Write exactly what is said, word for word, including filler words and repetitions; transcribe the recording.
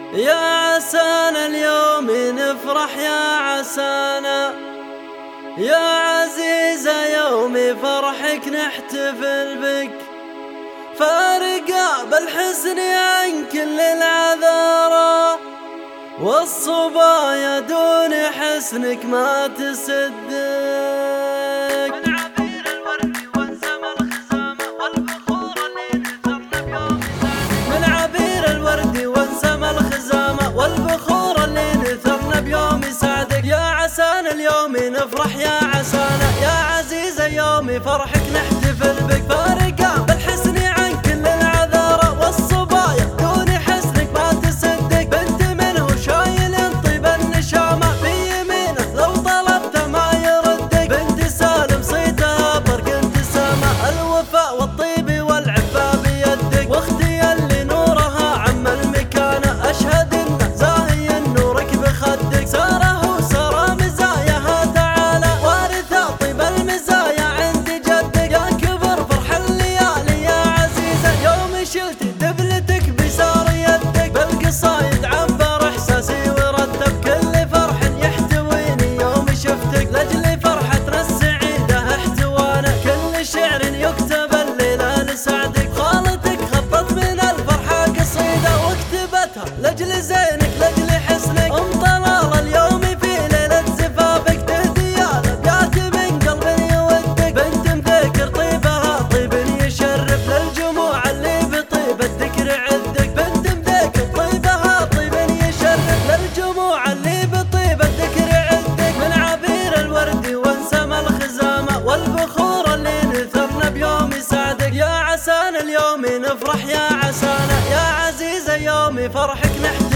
يا عسانا اليوم نفرح يا عسانا، يا عزيزة يوم فرحك نحتفل بك، فارقة بالحسن عن كل العذارى، والصبايا دون حسنك ما تصدق. من عبير الورد وانسم الخزامة والبخور اللي نثرنا بيوم سعدك، من عبير الورد وانسم الخزامة والبخور اللي نثرنا بيوم سعدك. يا عسانا اليوم نفرح يا عسانا، يا عزيزة يوم فرحك نحتفل بك، فارقة بالحسن عن كل العذارى، والصبايا دون حسنك ما تصدق. بنت منه شايل طيب النشامة في يمينه لو طلبته ما يردك، بنت سالم صيتها برق ابتسامة، الوفاء والطيب والعفة بيدك، واختي اللي نورها عم المكانة، اشهد انه زاهي نورك بخدك، ساره وساره مزاياها تعالى، وارثة طيب المزايا عند جدك. يا كبر فرح الليالي يا عزيزة يوم شلت دبلتك بسار يدك، بالقصايد عبر احساسي ورتب كل فرح يحتويني يوم شفتك، لاجل فرحتنا السعيدة احتوانا كل شعر يكتب الليلة لسعدك، خالتك خطت من الفرحة قصيدة واكتبتها لاجل زينك لاجل حسنك، ام طلال اليوم في ليلة زفافك تهدي الابيات من قلب يودك، بنت مذكر طيبها طيب يشرف للجموع اللي بطيب الذكر عدك، بنت مذكر طيبها طيب يشرف للجموع اللي بطيب الذكر عدك. من عبير الورد وانسم الخزامة والبخور اللي نثرنا بيوم سعدك، يا عسانا اليوم نفرح يا عسانا، يا عزيزة يوم فرحك نحتفل